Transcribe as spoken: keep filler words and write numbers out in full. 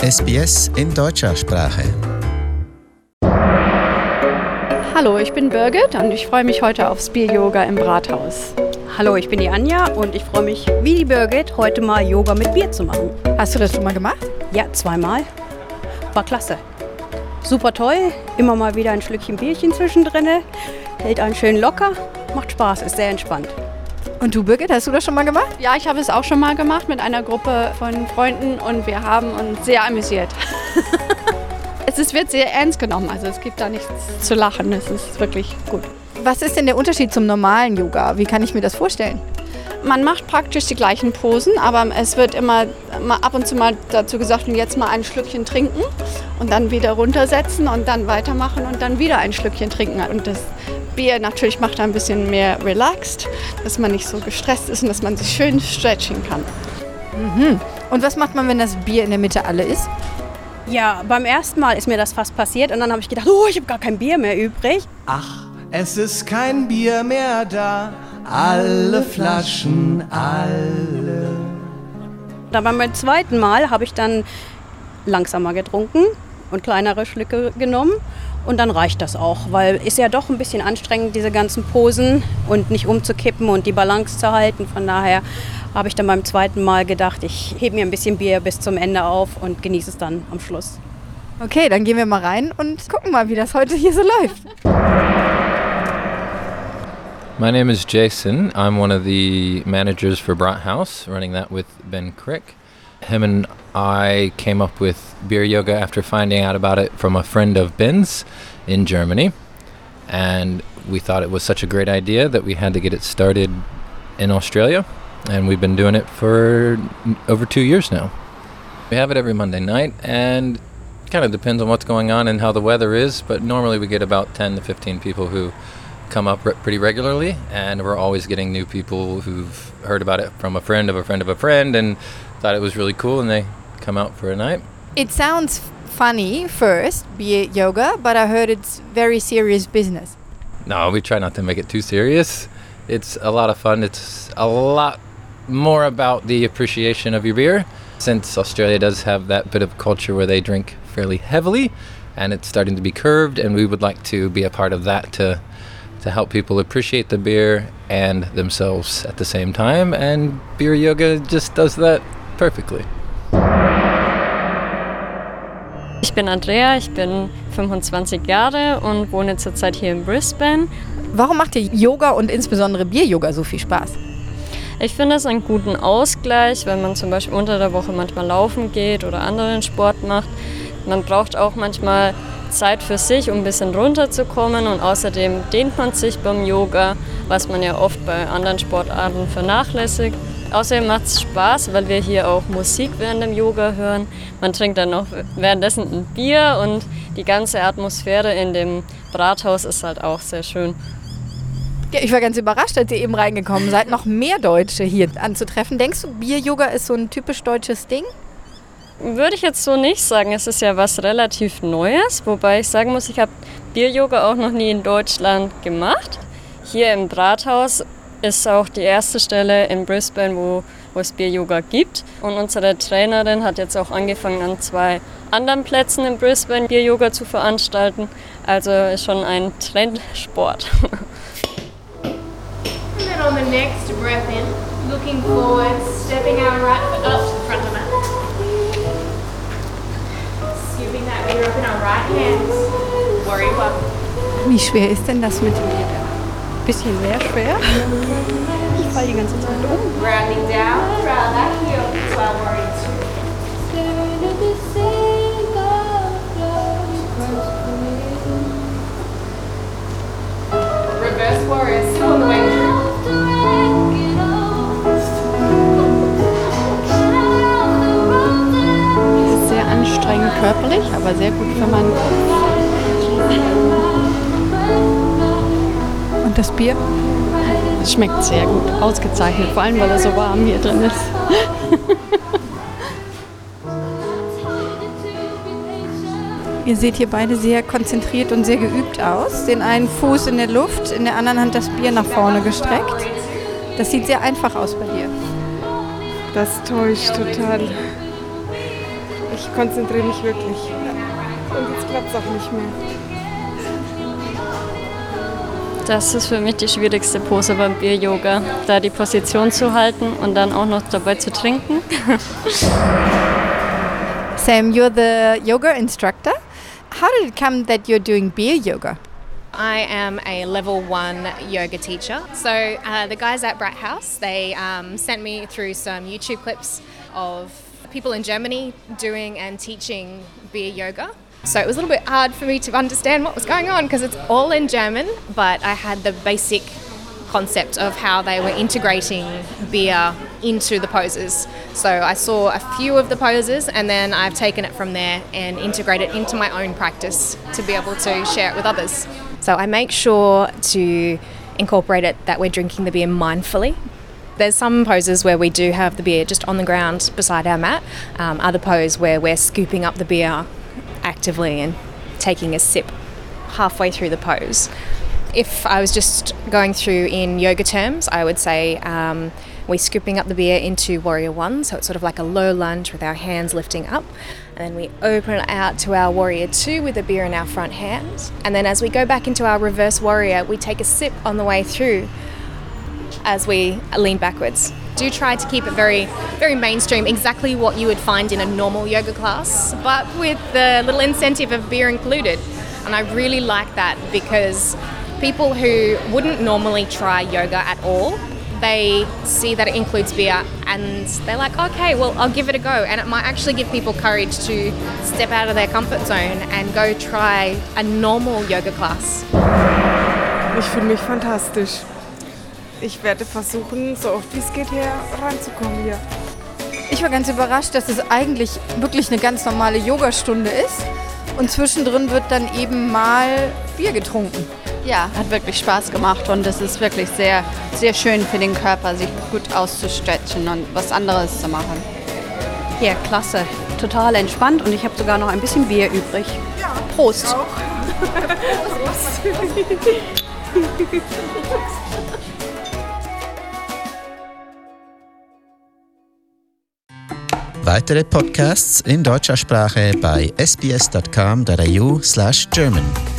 S B S in deutscher Sprache. Hallo, ich bin Birgit und ich freue mich heute aufs Bier-Yoga im Brathaus. Hallo, ich bin die Anja und ich freue mich, wie die Birgit, heute mal Yoga mit Bier zu machen. Hast du das schon mal gemacht? Ja, zweimal. War klasse. Super toll, immer mal wieder ein Schlückchen Bierchen zwischendrin, hält einen schön locker, macht Spaß, ist sehr entspannt. Und du, Birgit, hast du das schon mal gemacht? Ja, ich habe es auch schon mal gemacht mit einer Gruppe von Freunden und wir haben uns sehr amüsiert. Es ist, wird sehr ernst genommen, also es gibt da nichts zu lachen, es ist wirklich gut. Was ist denn der Unterschied zum normalen Yoga? Wie kann ich mir das vorstellen? Man macht praktisch die gleichen Posen, aber es wird immer mal ab und zu mal dazu gesagt, jetzt mal ein Schlückchen trinken und dann wieder runtersetzen und dann weitermachen und dann wieder ein Schlückchen trinken. Und das Bier natürlich macht ein bisschen mehr relaxed, dass man nicht so gestresst ist und dass man sich schön stretchen kann. Mhm. Und was macht man, wenn das Bier in der Mitte alle ist? Ja, beim ersten Mal ist mir das fast passiert und dann habe ich gedacht, oh, ich habe gar kein Bier mehr übrig. Ach, es ist kein Bier mehr da, alle Flaschen, alle. Aber beim zweiten Mal habe ich dann langsamer getrunken und kleinere Schlücke genommen und dann reicht das auch, weil ist ja doch ein bisschen anstrengend, diese ganzen Posen und nicht umzukippen und die Balance zu halten. Von daher habe ich dann beim zweiten Mal gedacht, ich hebe mir ein bisschen Bier bis zum Ende auf und genieße es dann am Schluss. Okay, dann gehen wir mal rein und gucken mal, wie das heute hier so läuft. My name is Jason. I'm one of the managers for Brathaus, running that with Ben Crick. Him and I came up with beer yoga after finding out about it from a friend of Ben's in Germany. And we thought it was such a great idea that we had to get it started in Australia. And we've been doing it for over two years now. We have it every Monday night, and it kind of depends on what's going on and how the weather is, but normally we get about ten to fifteen people who come up re- pretty regularly, and we're always getting new people who've heard about it from a friend of a friend of a friend and thought it was really cool, and they come out for a night. It sounds funny first, beer yoga, but I heard it's very serious business. No, we try not to make it too serious. It's a lot of fun. It's a lot more about the appreciation of your beer, since Australia does have that bit of culture where they drink fairly heavily, and it's starting to be curved, and we would like to be a part of that to to help people appreciate the beer and themselves at the same time, and beer yoga just does that perfectly. Ich bin Andrea, ich bin fünfundzwanzig Jahre und wohne zurzeit hier in Brisbane. Warum macht dir Yoga und insbesondere Bier-Yoga so viel Spaß? Ich finde es einen guten Ausgleich, wenn man zum Beispiel unter der Woche manchmal laufen geht oder anderen Sport macht. Man braucht auch manchmal Zeit für sich, um ein bisschen runterzukommen, und außerdem dehnt man sich beim Yoga, was man ja oft bei anderen Sportarten vernachlässigt. Außerdem macht es Spaß, weil wir hier auch Musik während dem Yoga hören. Man trinkt dann noch währenddessen ein Bier und die ganze Atmosphäre in dem Brathaus ist halt auch sehr schön. Ja, ich war ganz überrascht, als ihr eben reingekommen seid, noch mehr Deutsche hier anzutreffen. Denkst du, Bier-Yoga ist so ein typisch deutsches Ding? Würde ich jetzt so nicht sagen. Es ist ja was relativ Neues, wobei ich sagen muss, ich habe Bier-Yoga auch noch nie in Deutschland gemacht. Hier im Brathaus ist auch die erste Stelle in Brisbane, wo, wo es Bier-Yoga gibt. Und unsere Trainerin hat jetzt auch angefangen, an zwei anderen Plätzen in Brisbane Bier-Yoga zu veranstalten. Also ist schon ein Trendsport. And then on the next breath in, looking forward, stepping our right foot up to the front of it. Scooping that beer up in our right hands. Warrior one. Wie schwer ist denn das mit dem Bier? Bisschen sehr schwer. Ich falle die ganze Zeit um. Rounding down, round that heel to our warrior two. Reverse warrior, still on the way through. Es ist sehr anstrengend körperlich, aber sehr gut für meinen Kopf. Und das Bier? Es schmeckt sehr gut, ausgezeichnet, vor allem weil er so warm hier drin ist. Ihr seht hier beide sehr konzentriert und sehr geübt aus. Den einen Fuß in der Luft, in der anderen Hand das Bier nach vorne gestreckt. Das sieht sehr einfach aus bei dir. Das täuscht total. Ich konzentriere mich wirklich. Und jetzt klappt es auch nicht mehr. Das ist für mich die schwierigste Pose beim Bier-Yoga, da die Position zu halten und dann auch noch dabei zu trinken. Sam, you're the yoga instructor. How did it come that you're doing beer yoga? I am a level one yoga teacher. So uh, the guys at Brat House, they um, sent me through some YouTube clips of people in Germany doing and teaching beer yoga. So it was a little bit hard for me to understand what was going on because it's all in German, but I had the basic concept of how they were integrating beer into the poses. So I saw a few of the poses and then I've taken it from there and integrated it into my own practice to be able to share it with others. So I make sure to incorporate it that we're drinking the beer mindfully. There's some poses where we do have the beer just on the ground beside our mat, um, other pose where we're scooping up the beer actively and taking a sip halfway through the pose. If I was just going through in yoga terms, I would say um, we're scooping up the beer into warrior one, so it's sort of like a low lunge with our hands lifting up, and then we open it out to our warrior two with the beer in our front hand, and then as we go back into our reverse warrior, we take a sip on the way through as we lean backwards. Do try to keep it very, very mainstream, exactly what you would find in a normal yoga class, but with the little incentive of beer included. And I really like that because people who wouldn't normally try yoga at all, they see that it includes beer and they're like, okay, well, I'll give it a go. And it might actually give people courage to step out of their comfort zone and go try a normal yoga class. Ich fühle mich fantastisch. Ich werde versuchen, so oft wie es geht, hier ranzukommen hier. Ich war ganz überrascht, dass es eigentlich wirklich eine ganz normale Yogastunde ist und zwischendrin wird dann eben mal Bier getrunken. Ja, hat wirklich Spaß gemacht und es ist wirklich sehr, sehr schön für den Körper, sich gut auszustretchen und was anderes zu machen. Ja, klasse. Total entspannt und ich habe sogar noch ein bisschen Bier übrig. Ja, Prost! Prost. Weitere Podcasts in deutscher Sprache bei s b s dot com dot a u slash German.